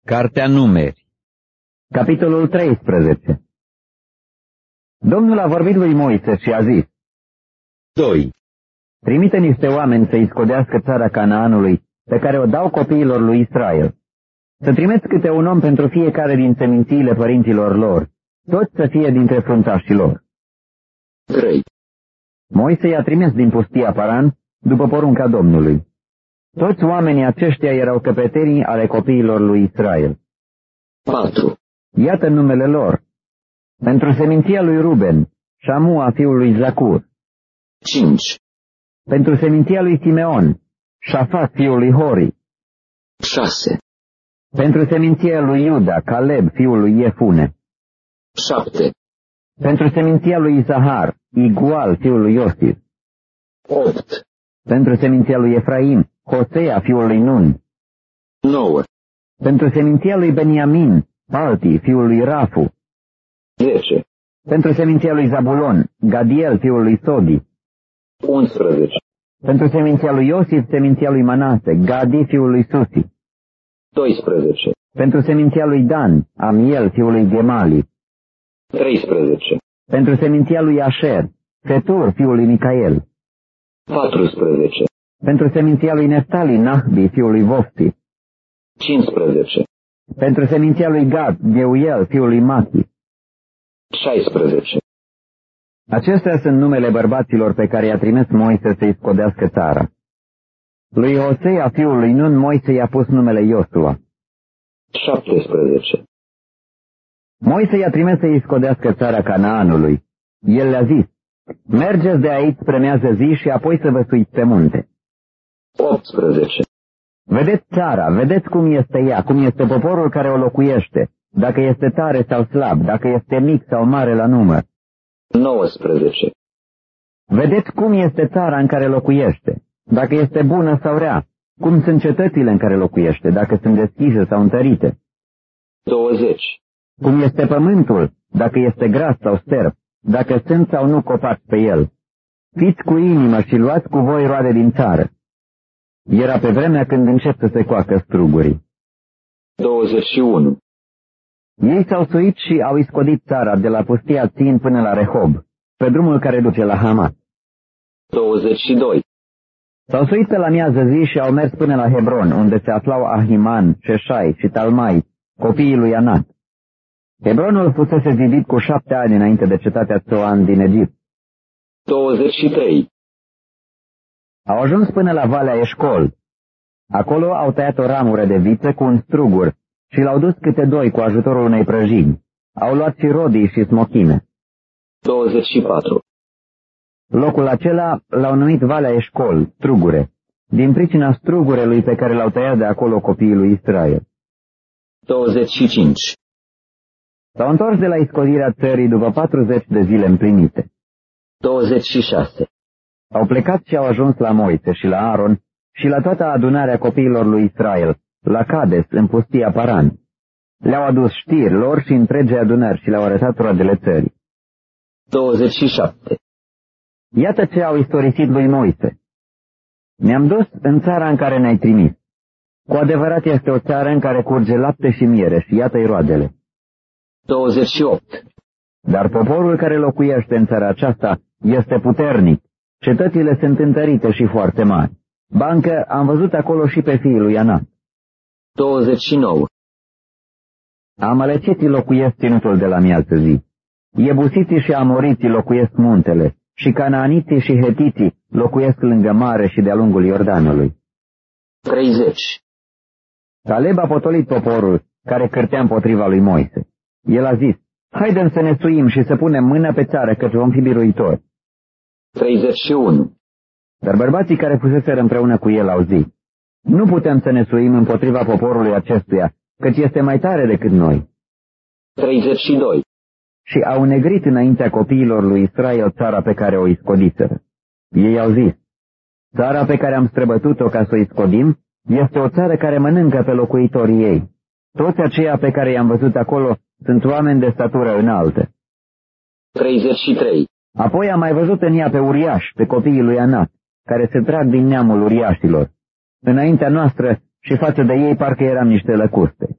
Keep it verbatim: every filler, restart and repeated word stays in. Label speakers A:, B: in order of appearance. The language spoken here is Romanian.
A: Cartea Numeri,
B: capitolul treisprezece. Domnul a vorbit lui Moise și a zis:
A: doi.
B: Trimite niște oameni să-i scodească țara Canaanului, pe care o dau copiilor lui Israel. Să trimiți câte un om pentru fiecare din semințiile părinților lor, toți să fie dintre fruntașii lor.
A: trei.
B: Moise i-a trimis din pustia Paran, după porunca Domnului. Toți oamenii aceștia erau căpetenii ale copiilor lui Israel.
A: patru.
B: Iată numele lor. Pentru seminția lui Ruben, Șamua fiul lui Zacur.
A: cinci.
B: Pentru seminția lui Simeon, Șafat fiul lui Hori.
A: șase.
B: Pentru seminția lui Iuda, Caleb fiul lui Iefune.
A: șapte.
B: Pentru seminția lui Isahar, Igual fiul lui Iosif.
A: opt.
B: Pentru seminția lui Efraim, Hosea fiul lui Nun.
A: nouă.
B: Pentru seminția lui Beniamin, Palti fiul lui Rafu.
A: zece.
B: Pentru seminția lui Zabulon, Gadiel fiul lui Sodi.
A: unsprezece.
B: Pentru seminția lui Iosif, seminția lui Manase, Gadi fiul lui Susi.
A: doisprezece.
B: Pentru seminția lui Dan, Amiel fiul lui Gemali.
A: treisprezece.
B: Pentru seminția lui Asher, Fetur fiul lui Micael.
A: patrusprezece.
B: Pentru seminția lui Neftali, Nahbi fiul lui Vofti.
A: cincisprezece.
B: Pentru seminția lui Gad, Geuel fiul lui Machi.
A: șaisprezece.
B: Acestea sunt numele bărbaților pe care i-a trimis Moise să-i scodească țara. Lui Hosea fiul lui Nun, Moise i-a pus numele Iosua.
A: șaptesprezece.
B: Moise i-a trimis să-i scodească țara Canaanului. El le-a zis: mergeți de aici spre miază zi și apoi să vă suiți pe munte.
A: optsprezece.
B: Vedeți țara, vedeți cum este ea, cum este poporul care o locuiește, dacă este tare sau slab, dacă este mic sau mare la număr.
A: nouăsprezece.
B: Vedeți cum este țara în care locuiește, dacă este bună sau rea, cum sunt cetățile în care locuiește, dacă sunt deschise sau întărite.
A: douăzeci.
B: Cum este pământul, dacă este gras sau sterp, dacă sunt sau nu copaci pe el. Fiți cu inimă și luați cu voi roade din țară. Era pe vremea când încep să se coacă strugurii.
A: douăzeci și unu.
B: Ei s-au suit și au iscodit țara de la pustia Țin până la Rehob, pe drumul care duce la Hamat.
A: douăzeci și doi.
B: S-au suit pe la miază zi și au mers până la Hebron, unde se aflau Ahiman, Șeșai și Talmai, copiii lui Anat. Hebronul fusese zidit cu șapte ani înainte de cetatea Țoan din Egipt.
A: douăzeci și trei.
B: Au ajuns până la Valea Eșcol. Acolo au tăiat o ramură de viță cu un strugur și l-au dus câte doi cu ajutorul unei prăjini. Au luat și rodii și smochine.
A: douăzeci și patru.
B: Locul acela l-au numit Valea Eșcol, strugure, din pricina strugurelui pe care l-au tăiat de acolo copiii lui Israel.
A: douăzeci și cinci.
B: S-au întors de la iscodirea țării după patruzeci de zile împlinite.
A: douăzeci și șase.
B: Au plecat și au ajuns la Moise și la Aaron și la toată adunarea copiilor lui Israel, la Cades, în pustia Paran. Le-au adus știri lor și întregii adunări și le-au arătat roadele țării.
A: douăzeci și șapte.
B: Iată ce au istorisit lui Moise. Ne-am dus în țara în care ne-ai trimis. Cu adevărat este o țară în care curge lapte și miere și iată-i roadele.
A: douăzeci și opt.
B: Dar poporul care locuiește în țara aceasta este puternic. Cetățile sunt întărite și foarte mari. Bancă am văzut acolo și pe fiul lui Anat.
A: douăzeci și nouă.
B: Amaleciții locuiesc ținutul de la mialtă zi. Iebusiții și amoriții locuiesc muntele, și canaaniții și hetiții locuiesc lângă mare și de-a lungul Iordanului.
A: treizeci.
B: Caleb a potolit poporul care cârtea împotriva lui Moise. El a zis: haidem să ne suim și să punem mână pe țară, căci vom fi biruitori.
A: treizeci și unu.
B: Dar bărbații care fuseseră împreună cu el au zis: nu putem să ne suim împotriva poporului acestuia, căci este mai tare decât noi.
A: treizeci și doi.
B: Și au negrit înaintea copiilor lui Israel țara pe care o iscodiseră. Ei au zis: țara pe care am străbătut-o ca să o iscodim este o țară care mănâncă pe locuitorii ei. Toți aceia pe care i-am văzut acolo sunt oameni de statură înaltă.
A: treizeci și trei.
B: Apoi am mai văzut în ea pe uriași, pe copiii lui Anat, care se trag din neamul uriașilor. Înaintea noastră și față de ei parcă eram niște lăcuste.